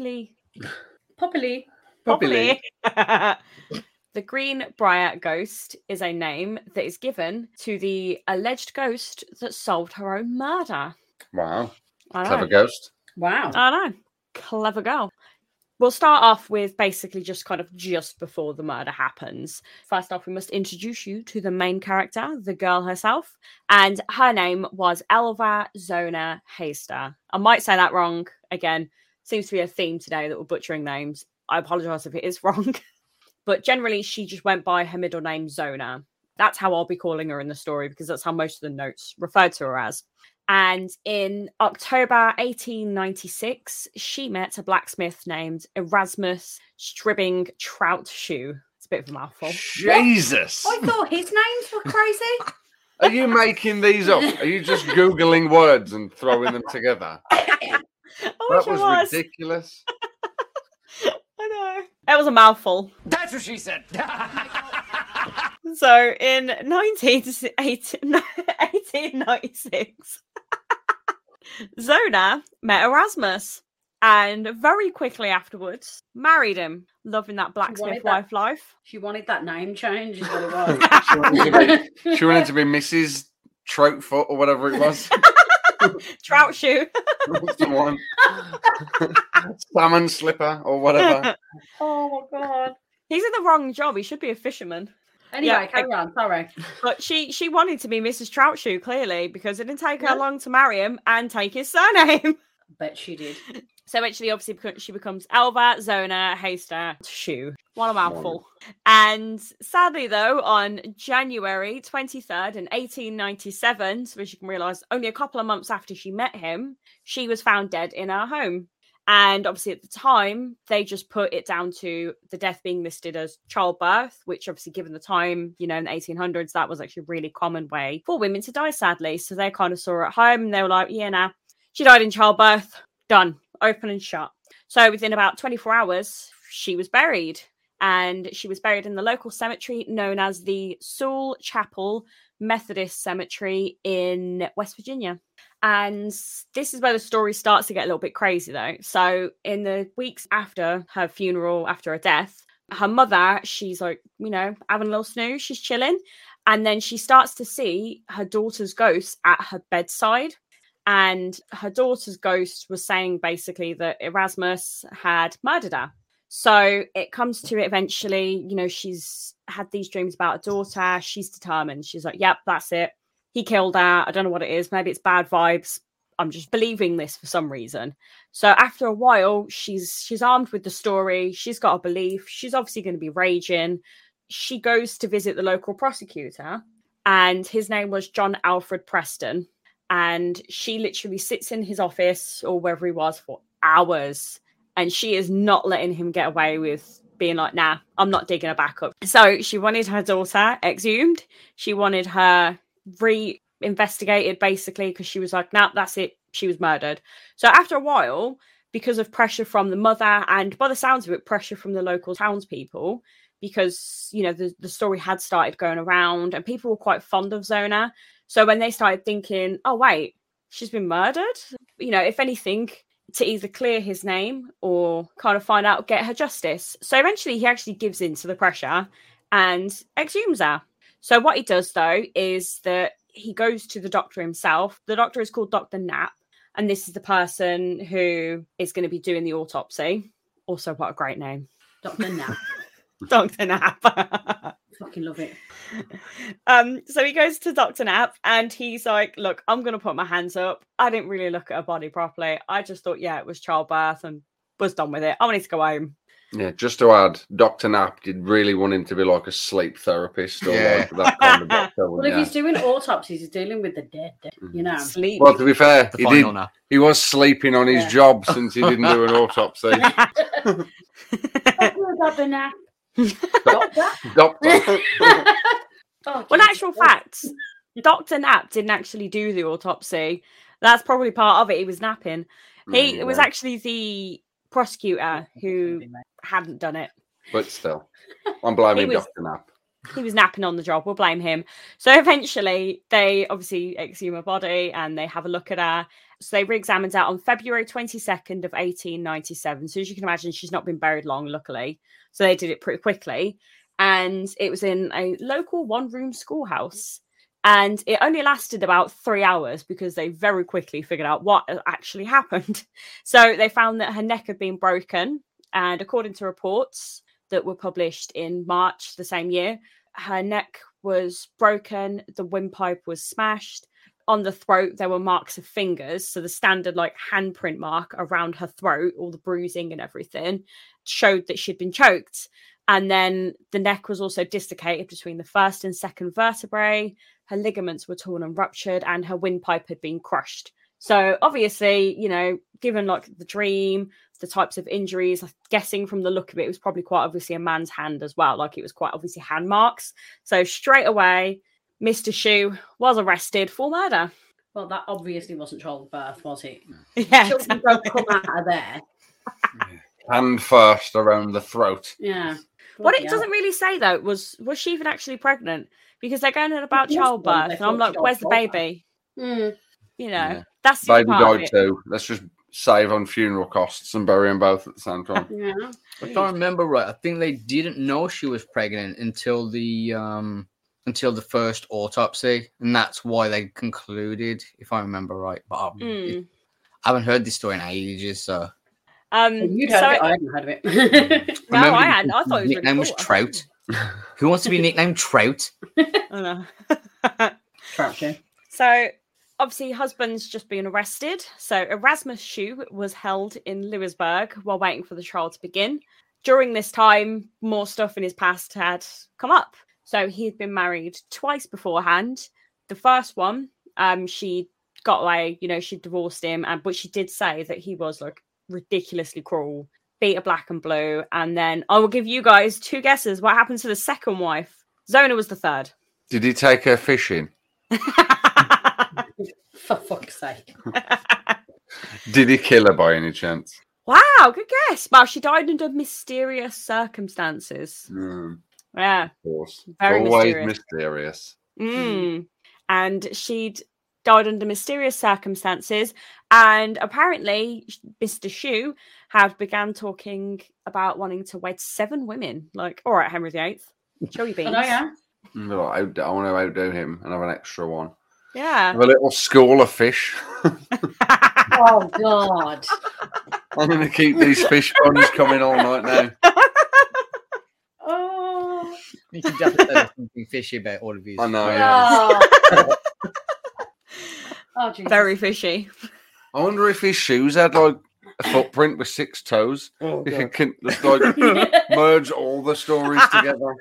The Greenbrier Ghost is a name that is given to the alleged ghost that solved her own murder. Wow, clever ghost. Wow, I know, clever girl. We'll start off with basically just before the murder happens. First off, we must introduce you to the main character, the girl herself, and her name was Elva Zona Heister. I might say that wrong. Again, seems to be a theme today that we're butchering names. I apologise if it is wrong. But generally, she just went by her middle name, Zona. That's how I'll be calling her in the story, because that's how most of the notes referred to her as. And in October 1896, she met a blacksmith named Erasmus Stribbing Troutshoe. It's a bit of a mouthful. Jesus! What? I thought his names were crazy. Are you making these up? Are you just Googling words and throwing them together? That was ridiculous. I know. It was a mouthful. That's what she said. So in 1896, Zona met Erasmus and very quickly afterwards married him, loving that blacksmith wife life. She wanted that name change, is what it was. She wanted to be Mrs. Troutfoot or whatever it was. Trout shoe. Someone. Salmon slipper or whatever. Oh my god. He's in the wrong job. He should be a fisherman. Anyway, Yeah, carry on. Sorry. But she wanted to be Mrs. Troutshoe, clearly, because it didn't take her long to marry him and take his surname. Bet she did. So eventually, obviously, she becomes Elva Zona Hayster Shoe. What a mouthful. And sadly, though, on January 23rd in 1897, so as you can realise, only a couple of months after she met him, she was found dead in her home. And obviously at the time, they just put it down to the death being listed as childbirth, which obviously given the time, in the 1800s, that was actually a really common way for women to die, sadly. So they kind of saw her at home and they were like, yeah, nah, she died in childbirth. Done. Open and shut. So within about 24 hours, she was buried. And she was buried in the local cemetery known as the Sewell Chapel Methodist Cemetery in West Virginia. And this is where the story starts to get a little bit crazy, though. So in the weeks after her funeral, after her death, her mother, she's like, having a little snooze, she's chilling. And then she starts to see her daughter's ghost at her bedside. And her daughter's ghost was saying basically that Erasmus had murdered her. So it comes to it eventually, she's had these dreams about her daughter. She's determined. She's like, yep, that's it. He killed her. I don't know what it is. Maybe it's bad vibes. I'm just believing this for some reason. So after a while, she's armed with the story. She's got a belief. She's obviously going to be raging. She goes to visit the local prosecutor, and his name was John Alfred Preston. And she literally sits in his office or wherever he was for hours. And she is not letting him get away with being like, nah, I'm not digging her back up. So she wanted her daughter exhumed. She wanted her re-investigated, basically, because she was like, nah, that's it. She was murdered. So after a while, because of pressure from the mother and, by the sounds of it, pressure from the local townspeople, because, the story had started going around and people were quite fond of Zona. So when they started thinking, oh, wait, she's been murdered, if anything, to either clear his name or kind of find out, get her justice. So eventually he actually gives in to the pressure and exhumes her. So what he does, though, is that he goes to the doctor himself. The doctor is called Dr. Knapp, and this is the person who is going to be doing the autopsy. Also, what a great name. Dr. Knapp. Dr. Knapp. Fucking love it. So he goes to Dr. Knapp and he's like, look, I'm going to put my hands up. I didn't really look at her body properly. I just thought, yeah, it was childbirth and was done with it. I wanted to go home. Yeah, just to add, Dr. Knapp did really want him to be like a sleep therapist or like that kind of doctor. Well, if he's doing autopsies, he's dealing with the dead, Sleep. Well, to be fair, The he was sleeping on his job since he didn't do an autopsy. Dr. Knapp. Doctor. Well, in actual fact, Dr. Knapp didn't actually do the autopsy. That's probably part of it. He was napping. It was actually the prosecutor who hadn't done it. But still, I'm blaming Dr. Knapp. He was napping on the job. We'll blame him. So eventually, they obviously exhume her body and they have a look at her. So they re-examined her on February 22nd of 1897. So as you can imagine, she's not been buried long, luckily. So they did it pretty quickly. And it was in a local one-room schoolhouse. And it only lasted about 3 hours because they very quickly figured out what actually happened. So they found that her neck had been broken. And according to reports that were published in March the same year, her neck was broken. The windpipe was smashed. On the throat, there were marks of fingers. So the standard handprint mark around her throat, all the bruising and everything, showed that she'd been choked. And then the neck was also dislocated between the first and second vertebrae. Her ligaments were torn and ruptured, and her windpipe had been crushed. So obviously, given the dream, the types of injuries, I'm guessing from the look of it, it was probably quite obviously a man's hand as well. It was quite obviously hand marks. So straight away, Mr. Shoe was arrested for murder. Well, that obviously wasn't childbirth, was it? Yeah, Children don't come out of there. Hand first around the throat. Yeah. What it doesn't really say, though, was she even actually pregnant? Because they're going on about childbirth. And I'm like, where's the baby? That's the baby part died too. Let's just save on funeral costs and bury them both at the same time. If I remember right, I think they didn't know she was pregnant until the until the first autopsy, and that's why they concluded, if I remember right. But I haven't heard this story in ages, so. You'd heard of it, I hadn't heard of it. No, I hadn't. I thought it was nickname really was cool. Trout. Who wants to be nicknamed Trout? I know. Trout show. So, obviously, husband's just been arrested. So, Erasmus Shue was held in Lewisburg while waiting for the trial to begin. During this time, more stuff in his past had come up. So, he had been married twice beforehand. The first one, she got away, she divorced him, but she did say that he was like ridiculously cruel, beat her black and blue. And then I will give you guys 2 guesses what happened to the second wife. Zona was the third. Did he take her fishing? For fuck's sake. Did he kill her by any chance? Wow, good guess. Well, she died under mysterious circumstances. Yeah. Of course. Very Always mysterious. mysterious. And she'd died under mysterious circumstances. And apparently, Mr. Shue had began talking about wanting to wed 7 women. Like, all right, Henry VIII, show your beans. Oh, yeah. I want to outdo him and have an extra one. Yeah. Have a little school of fish. Oh, God. I'm going to keep these fish puns coming all night now. Oh. You should just say something fishy about all of these. I know, yeah. Oh. Oh, Jesus. Very fishy. I wonder if his shoes had like a footprint with 6 toes. Oh, You God. can just like merge all the stories together.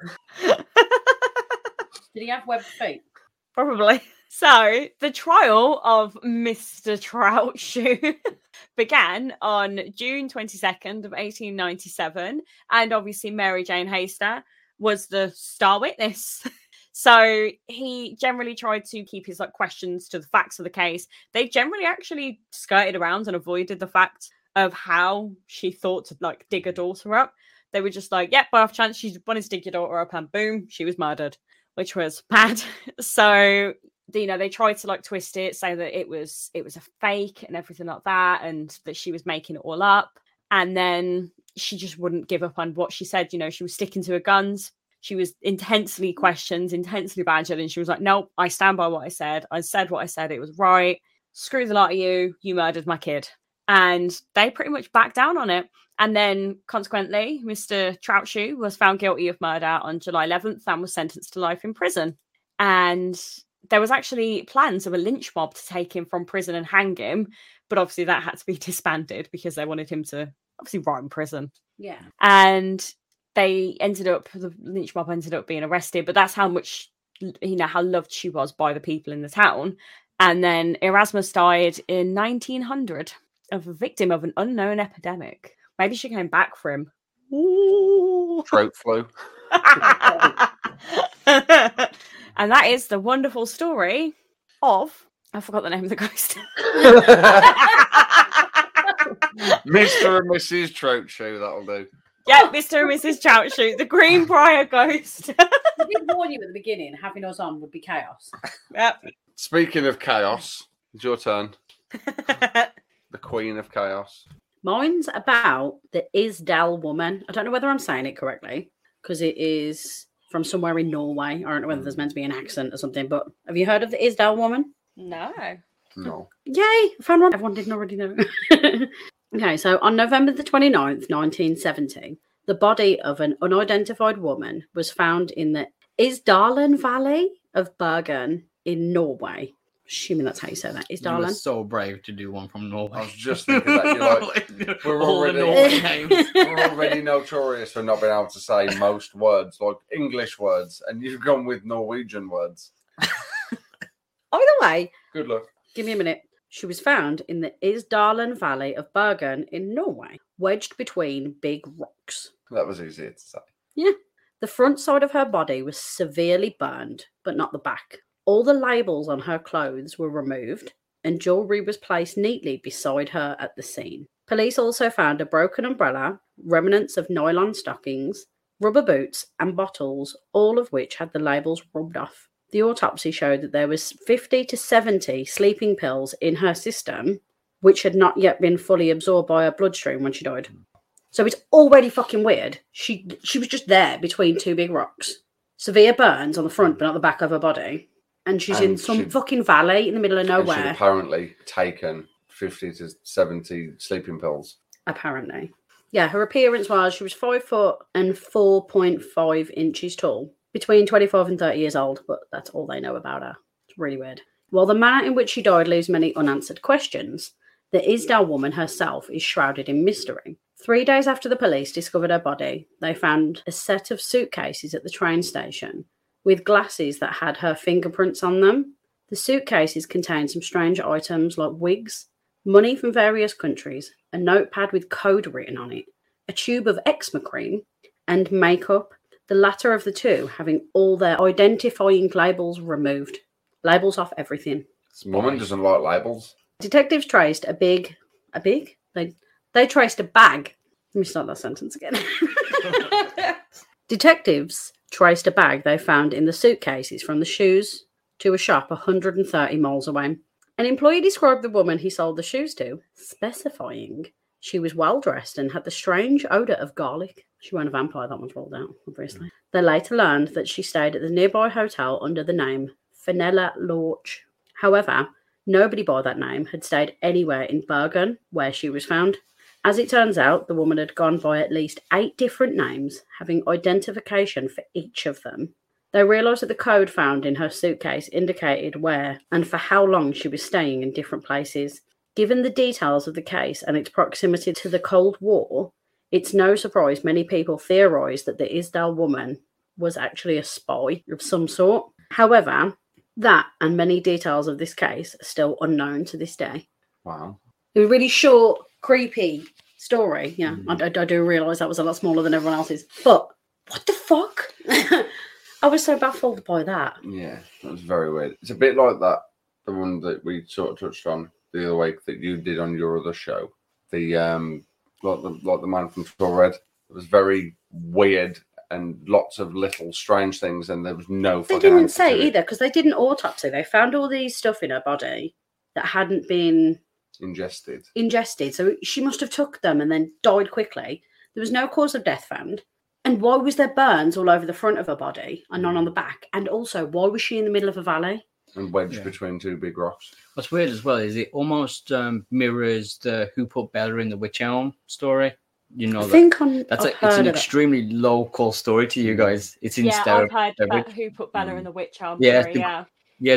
Did he have webbed feet? Probably. So, the trial of Mr. Trout Shue began on June 22nd of 1897, and obviously Mary Jane Hayster was the star witness. So he generally tried to keep his questions to the facts of the case. They generally actually skirted around and avoided the fact of how she thought to dig her daughter up. They were just like, by off chance she wanted to dig your daughter up, and boom, she was murdered, which was bad. So they tried to twist it, say that it was a fake and everything like that, and that she was making it all up. And then she just wouldn't give up on what she said. She was sticking to her guns. She was intensely questioned, intensely badgered, and she was like, nope, I stand by what I said. I said what I said. It was right. Screw the lot of you. You murdered my kid. And they pretty much backed down on it. And then, consequently, Mr. Trout Shue was found guilty of murder on July 11th and was sentenced to life in prison. And there was actually plans of a lynch mob to take him from prison and hang him. But obviously that had to be disbanded because they wanted him to obviously rot in prison. Yeah. And the lynch mob ended up being arrested, but that's how much, how loved she was by the people in the town. And then Erasmus died in 1900 of a victim of an unknown epidemic. Maybe she came back for him. Ooh. Throat flu. And that is the wonderful story of, I forgot the name of the ghost. Mr. and Mrs. Trout Shoe, that'll do. Yeah, Mr. and Mrs. Trout Shue, the Greenbrier ghost. I did warn you at the beginning, having us on would be chaos. Yep. Speaking of chaos, it's your turn. The Queen of Chaos. Mine's about the Isdal woman. I don't know whether I'm saying it correctly, because it is from somewhere in Norway. I don't know whether there's meant to be an accent or something, but have you heard of the Isdal woman? No. No. Yay! I found one everyone didn't already know. Okay, so on November the 29th, 1970, the body of an unidentified woman was found in the Isdalen Valley of Bergen in Norway. Assuming that's how you say that. You were Isdalen. so brave to do one from Norway. I was just thinking that. You're we're all already- the Norway names. We're already notorious for not being able to say most words, like English words, and you've gone with Norwegian words. Either way, Good luck. give me a minute. She was found in the Isdalen Valley of Bergen in Norway, wedged between big rocks. That was easy to say. Yeah. The front side of her body was severely burned, but not the back. All the labels on her clothes were removed, and jewellery was placed neatly beside her at the scene. Police also found a broken umbrella, remnants of nylon stockings, rubber boots, and bottles, all of which had the labels rubbed off. The autopsy showed that there was 50 to 70 sleeping pills in her system, which had not yet been fully absorbed by her bloodstream when she died. So it's already fucking weird. She was just there between 2 big rocks. severe burns on the front but not the back of her body. And she's in And some fucking valley in the middle of And she'd nowhere. apparently taken 50 to 70 sleeping pills. Apparently. Yeah, her appearance was she was 5 foot and 4.5 inches tall, between 25 and 30 years old, but that's all they know about her. It's really weird. While the manner in which she died leaves many unanswered questions, the Isdale woman herself is shrouded in mystery. 3 days after the police discovered her body, they found a set of suitcases at the train station with glasses that had her fingerprints on them. The suitcases contained some strange items like wigs, money from various countries, a notepad with code written on it, a tube of eczema cream, and makeup, the latter of the two having all their identifying labels removed. Labels off everything. This woman doesn't like labels. Detectives traced They traced a bag. Let me start that sentence again. Detectives traced a bag they found in the suitcases from the shoes to a shop 130 miles away. An employee described the woman he sold the shoes to, specifying she was well dressed and had the strange odour of garlic. She wasn't a vampire, that one's rolled out, obviously. They later learned that she stayed at the nearby hotel under the name Fenella Lorch. However, nobody by that name had stayed anywhere in Bergen, where she was found. As it turns out, the woman had gone by at least 8 different names, having identification for each of them. They realised that the code found in her suitcase indicated where and for how long she was staying in different places. Given the details of the case and its proximity to the Cold War, it's no surprise many people theorised that the Isdale woman was actually a spy of some sort. However, that and many details of this case are still unknown to this day. Wow. It was a really short, creepy story. Yeah, I do realise that was a lot smaller than everyone else's. But what the fuck? I was so baffled by that. Yeah, that was very weird. It's a bit like that, the one that we sort of touched on the other week that you did on your other show. The like the man from Tall Red. It was very weird and lots of little strange things, and there was no. They didn't say either because they did an autopsy. They found all these stuff in her body that hadn't been ingested. So she must have took them and then died quickly. There was no cause of death found. And why was there burns all over the front of her body and none on the back? And also, why was she in the middle of a valley? And wedged between 2 big rocks. What's weird as well is it almost mirrors the Who Put Bella in the Witch Elm story. You know, it's an extremely local story to you guys. It's in I've heard about Who Put Bella in the Witch Elm. The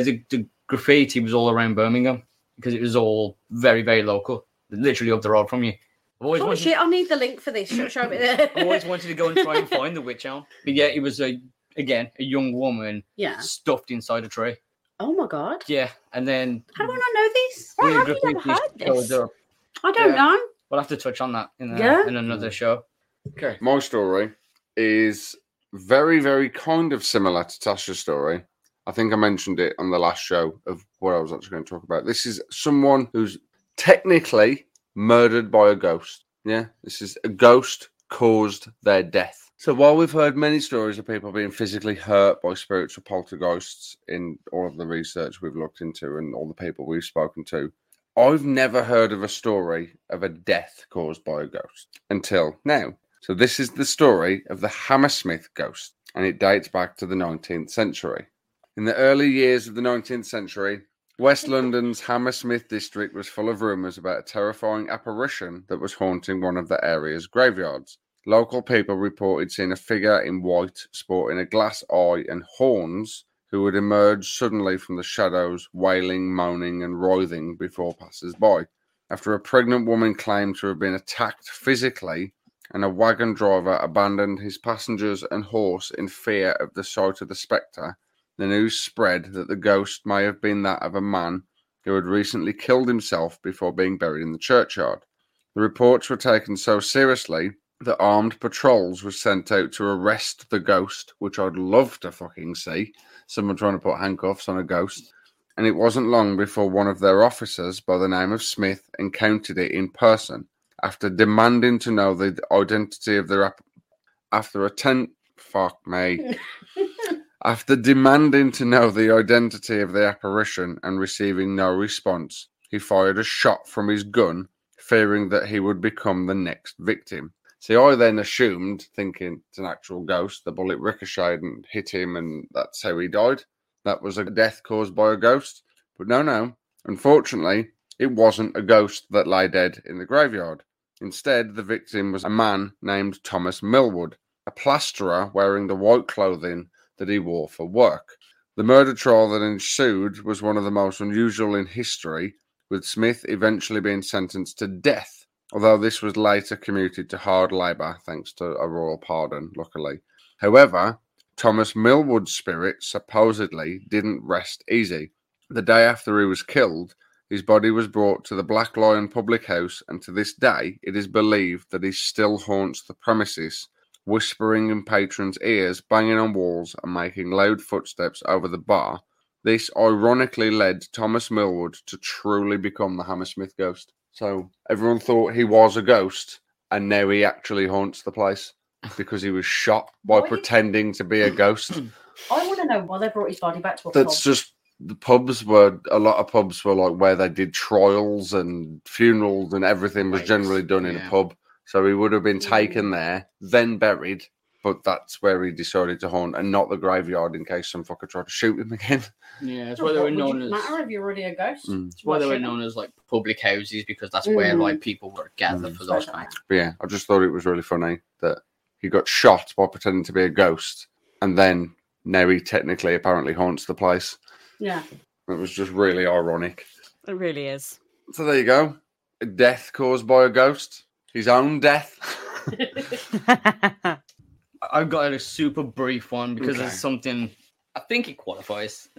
graffiti was all around Birmingham because it was all very, very local, literally up the road from you. Shit, I need the link for this. Show me there. I always wanted to go and try and find the Witch Elm. But yeah, it was a young woman stuffed inside a tree. Oh my god. Yeah, and then how do I not know this? Why have you never heard this? I don't know. We'll have to touch on that in another show. Okay. My story is very, very kind of similar to Tasha's story. I think I mentioned it on the last show of what I was actually going to talk about. This is someone who's technically murdered by a ghost. Yeah, this is a ghost caused their death. So while we've heard many stories of people being physically hurt by spiritual poltergeists in all of the research we've looked into and all the people we've spoken to, I've never heard of a story of a death caused by a ghost until now. So this is the story of the Hammersmith ghost, and it dates back to the 19th century. In the early years of the 19th century, West London's Hammersmith district was full of rumours about a terrifying apparition that was haunting one of the area's graveyards. Local people reported seeing a figure in white sporting a glass eye and horns who would emerge suddenly from the shadows, wailing, moaning and writhing before passers-by. After a pregnant woman claimed to have been attacked physically and a wagon driver abandoned his passengers and horse in fear of the sight of the spectre, the news spread that the ghost may have been that of a man who had recently killed himself before being buried in the churchyard. The reports were taken so seriously that armed patrols were sent out to arrest the ghost, which I'd love to fucking see. Someone trying to put handcuffs on a ghost. And it wasn't long before one of their officers by the name of Smith encountered it in person. After demanding to know the identity of their After demanding to know the identity of the apparition and receiving no response, he fired a shot from his gun, fearing that he would become the next victim. See, I then assumed, thinking it's an actual ghost, the bullet ricocheted and hit him, and that's how he died. That was a death caused by a ghost. But no. Unfortunately, it wasn't a ghost that lay dead in the graveyard. Instead, the victim was a man named Thomas Millwood, a plasterer wearing the white clothing that he wore for work. The murder trial that ensued was one of the most unusual in history, with Smith eventually being sentenced to death, although this was later commuted to hard labour thanks to a royal pardon, luckily. However, Thomas Millwood's spirit supposedly didn't rest easy. The day after he was killed, his body was brought to the Black Lion public house, and to this day it is believed that he still haunts the premises, whispering in patrons' ears, banging on walls, and making loud footsteps over the bar. This ironically led Thomas Millwood to truly become the Hammersmith ghost. So everyone thought he was a ghost, and now he actually haunts the place because he was shot by pretending to be a ghost. I want to know why they brought his body back to a That's pub. just a lot of pubs were like where they did trials and funerals, and everything was generally done in a pub. So he would have been taken there, then buried, but that's where he decided to haunt, and not the graveyard in case some fucker tried to shoot him again. Yeah, that's why they were known as. Matter if you're already a ghost. That's why they were known as like public houses, because that's where like people were gathered for those nights. But yeah, I just thought it was really funny that he got shot by pretending to be a ghost, and then now he technically apparently haunts the place. Yeah. It was just really ironic. It really is. So there you go. A death caused by a ghost. His own death. I've got a super brief one because it's something I think it qualifies.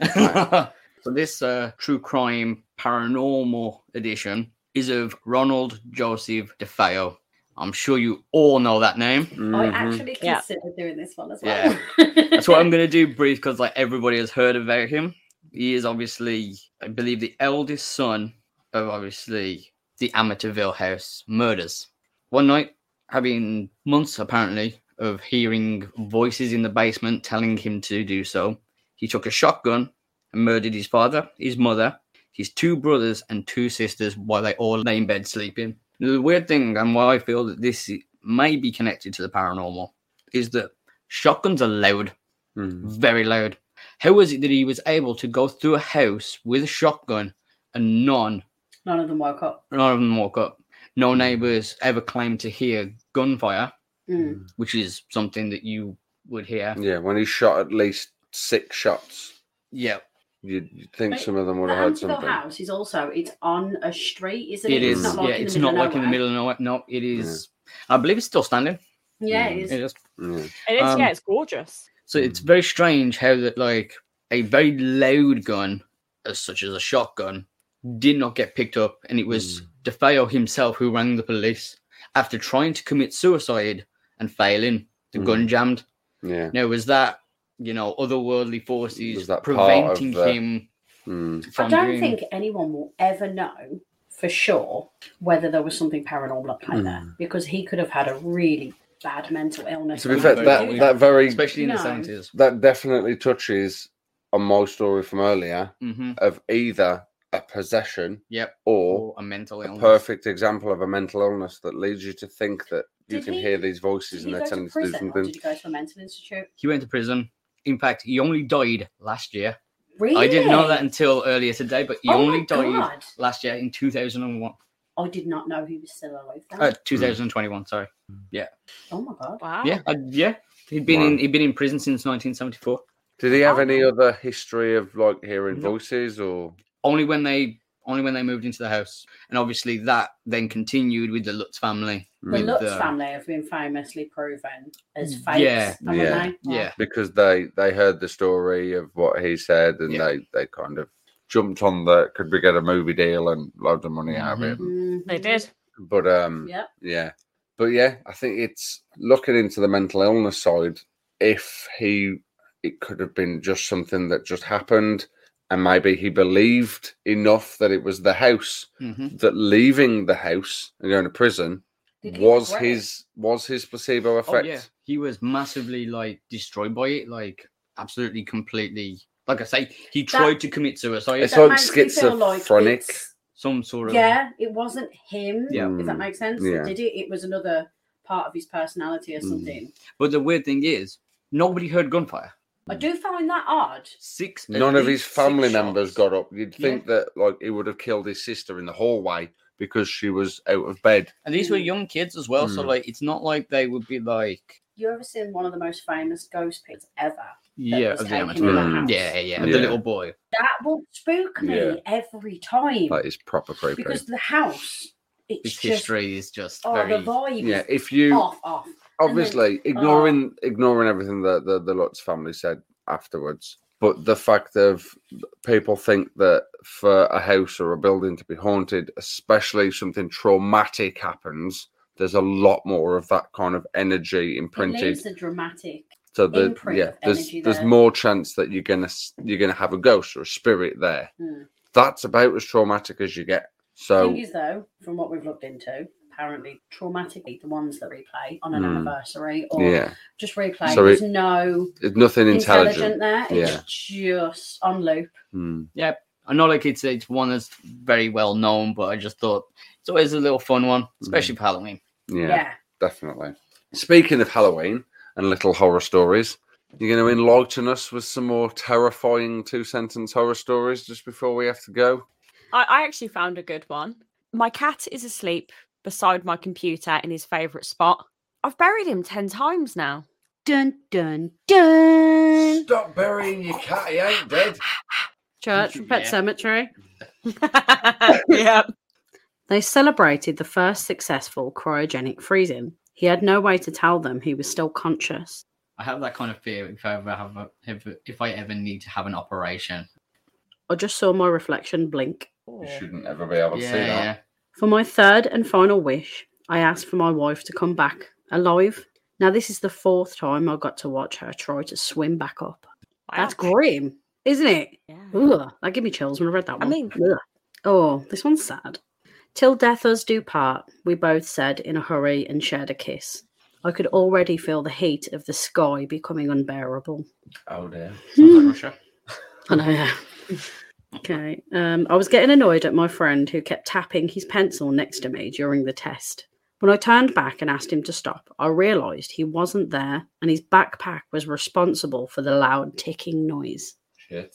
So this true crime paranormal edition is of Ronald Joseph DeFeo. I'm sure you all know that name. I actually considered doing this one as well. Yeah. That's what I'm going to do brief because like everybody has heard about him. He is obviously, I believe, the eldest son of obviously the Amityville House murders. One night, having months apparently of hearing voices in the basement telling him to do so, he took a shotgun and murdered his father, his mother, his two brothers, and two sisters while they all lay in bed sleeping. The weird thing, and why I feel that this may be connected to the paranormal, is that shotguns are loud, very loud. How was it that he was able to go through a house with a shotgun and none of them woke up? None of them woke up. No neighbours ever claimed to hear gunfire, which is something that you would hear. Yeah, when he shot at least 6 shots. Yeah. You'd think some of them would have heard something. The house is also, it's on a street, isn't it? It is. It's not like it's not like in the middle of nowhere. No, it is. I believe it's still standing. Yeah, it is. It is. It is, it's gorgeous. So it's very strange how that like a very loud gun, as such as a shotgun, did not get picked up, and it was DeFeo himself who rang the police after trying to commit suicide and failing. The gun jammed. Yeah. Now was that otherworldly forces that preventing him from I don't doing... think anyone will ever know for sure whether there was something paranormal at play there, because he could have had a really bad mental illness. To be fair, that very, especially in the 70s, that definitely touches on my story from earlier of either a possession, or a mental illness. A perfect example of a mental illness that leads you to think that you can hear these voices and they're telling you to do something. Did you go to a mental institute? He went to prison. In fact, he only died last year. Really? I didn't know that until earlier today, but he only died last year in 2001. I did not know he was still alive then. 2021, sorry. Yeah. Oh my god. Wow. Yeah. He'd been in prison since 1974. Did he have any other history of like hearing voices, or only when they moved into the house? And obviously that then continued with the Lutz family. The Lutz family have been famously proven as fakes. Yeah. Because they heard the story of what he said, and they kind of jumped on that. Could we get a movie deal and loads of money out of it? They did. But But yeah, I think it's looking into the mental illness side. If it could have been just something that just happened, and maybe he believed enough that it was the house, that leaving the house and going to prison was his placebo effect. Oh, yeah. He was massively like destroyed by it, like absolutely completely. Like I say, he tried to commit suicide. It's like schizophrenic. Some sort of. Yeah, it wasn't him. Yeah. If that makes sense. Yeah. Did it? It was another part of his personality or something. But the weird thing is, nobody heard gunfire. I do find that odd. None of his family members shots. got up. You'd think that like he would have killed his sister in the hallway because she was out of bed. And these were young kids as well, so like it's not like they would be like. You ever seen one of the most famous ghost pictures ever? Yeah, was of the taken amateur. in the house? Yeah, of the little boy. That will spook me every time. That is proper creepy. Because the house, Its it's just history is just the very. vibe. Yeah, is if you off. obviously ignoring everything that the Lutz family said afterwards, but the fact of people think that for a house or a building to be haunted, especially something traumatic happens, there's a lot more of that kind of energy It imprinted. leaves a dramatic. So imprint of there's energy there's there. more chance that you're gonna have a ghost or a spirit there. That's about as traumatic as you get. So Thing is, though, from what we've looked into, apparently traumatically, the ones that replay on an anniversary or just replay, So there's it's nothing intelligent intelligent. there. It's just on loop. Yeah, I know like it's one that's very well known, but I just thought it's always a little fun one, especially for Halloween. Yeah, definitely. Speaking of Halloween and little horror stories, you're going to enlighten us with some more terrifying 2-sentence horror stories just before we have to go. I actually found a good one. My cat is asleep beside my computer in his favourite spot. I've buried him 10 times now. Dun, dun, dun. Stop burying your cat, he ain't dead. Church from Pet Cemetery. Yeah. They celebrated the first successful cryogenic freezing. He had no way to tell them he was still conscious. I have that kind of fear if I ever need to have an operation. I just saw my reflection blink. You shouldn't ever be able to see that. Yeah. For my third and final wish, I asked for my wife to come back alive. Now, this is the 4th time I got to watch her try to swim back up. That's grim, isn't it? Yeah. Ugh, that gave me chills when I read that one. I mean- Ugh. Oh, this one's sad. Till death us do part, we both said in a hurry and shared a kiss. I could already feel the heat of the sky becoming unbearable. Oh dear. Sounds like Russia. I know, yeah. Okay. I was getting annoyed at my friend who kept tapping his pencil next to me during the test. When I turned back and asked him to stop, I realised he wasn't there and his backpack was responsible for the loud ticking noise. Shit.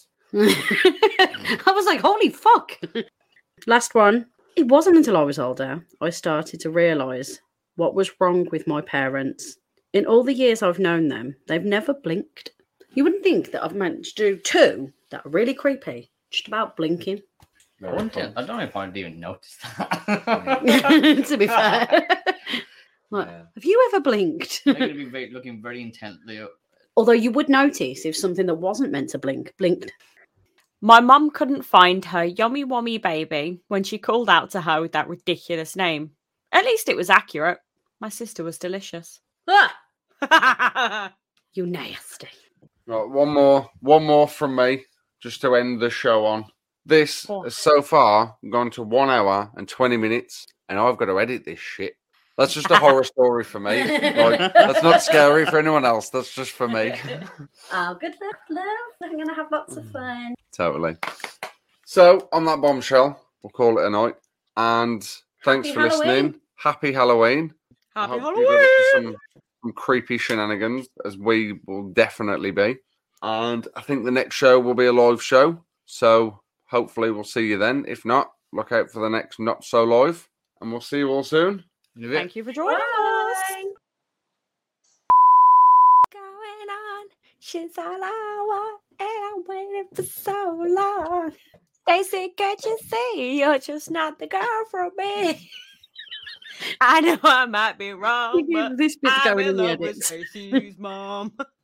I was like, holy fuck. Last one. It wasn't until I was older I started to realise what was wrong with my parents. In all the years I've known them, they've never blinked. You wouldn't think that I've managed to do 2 that are really creepy, just about blinking. I don't know if I'd even notice that. To be fair. Like, have you ever blinked? I'm going to be looking very intently. Although you would notice if something that wasn't meant to blink blinked. My mum couldn't find her yummy wummy baby when she called out to her with that ridiculous name. At least it was accurate. My sister was delicious. Ah! You nasty. Right, one more from me, just to end the show on. This has so far gone to 1 hour and 20 minutes, and I've got to edit this shit. That's just a horror story for me. Like, that's not scary for anyone else. That's just for me. Oh, good luck, love. I'm going to have lots of fun. Totally. So, on that bombshell, we'll call it a night. And thanks Happy for listening. Halloween. Happy Halloween. Happy I hope Halloween! you're up to some creepy shenanigans, as we will definitely be. And I think the next show will be a live show. So, hopefully, we'll see you then. If not, look out for the next Not So Live. And we'll see you all soon. Thank you for joining us. Bye. Going on, she's all I want, and I'm waiting for so long. They say, can't you see, you're just not the girl for me. I know I might be wrong, but This bit's I'm going in in the love with edits. Stacey's mom.